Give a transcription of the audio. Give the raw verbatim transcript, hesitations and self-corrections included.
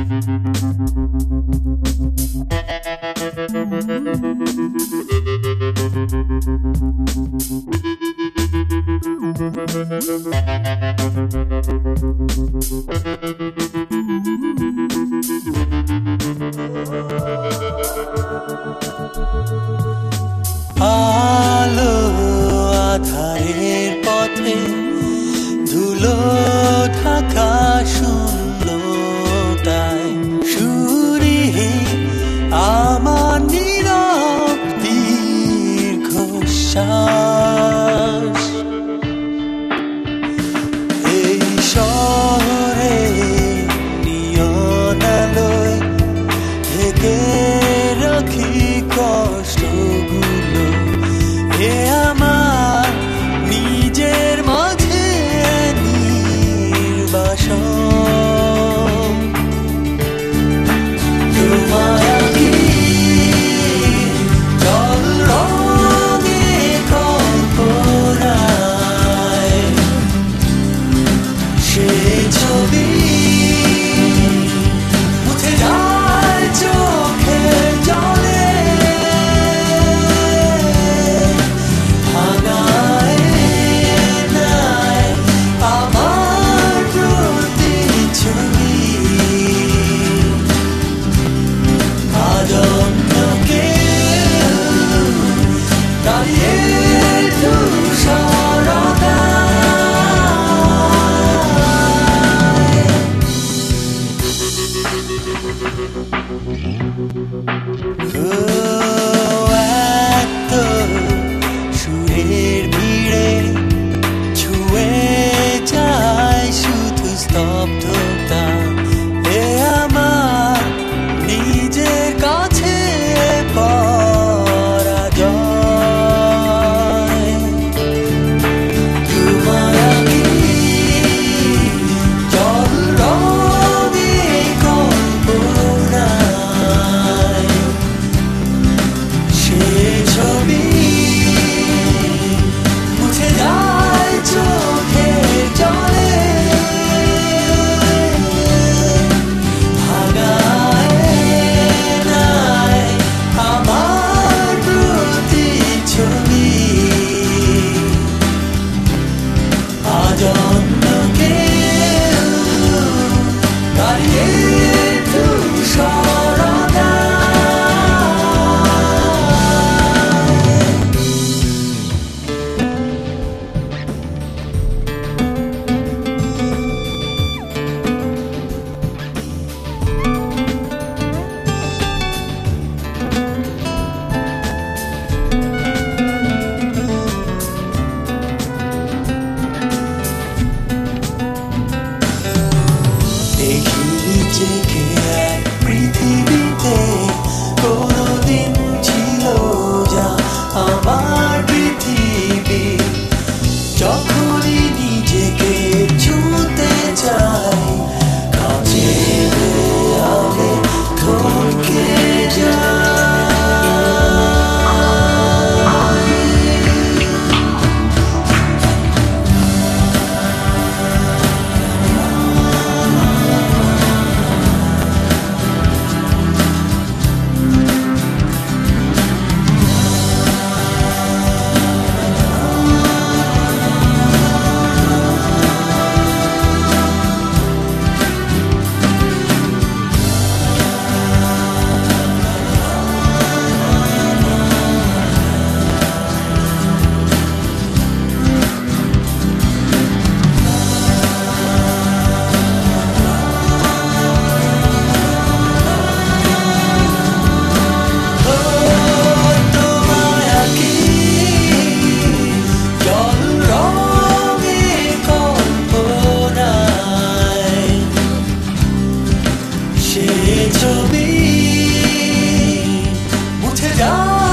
আলো আধারের পথে ধুলো ঢাকা শূন্যতায় সুরে আমার নীরব দীর্ঘশ্বাস। এই শহরে নিয়ন আলোয় ঢেকে রাখি কষ্টগুলো, এ আমার নিজের মাঝে নির্বাসন। তোমায় কি জল রঙে কল্পনায় সে ছবি মুছে যায় চোখের জলে, ভাঙায় নাই আমার প্রতিচ্ছবি। আজ অন্য কেউ দাঁড়িয়ে তুষারতায়। ও এত সুরের ভিড়ে ছুঁয়ে যায় শুধু স্তব্ধতা, এ আমার নিজের কাছে পরাজয়। তোমায় কি জল রঙে কল্পনায় সে ছবি মুছে যায় চোখের জলে, ভাঙায় নাই আমার প্রতিচ্ছবি। আজ অন্য কেউ দাঁড়িয়ে তুষারতায়। দেখি নিজেকে এক পৃথিবীতে, কোনদিন ছিল যা আমার পৃথিবী। যখনই নিজেকে ছুঁতে চাই কাছে দেয়ালে থমকে যায়। ছবি মুছে যায়।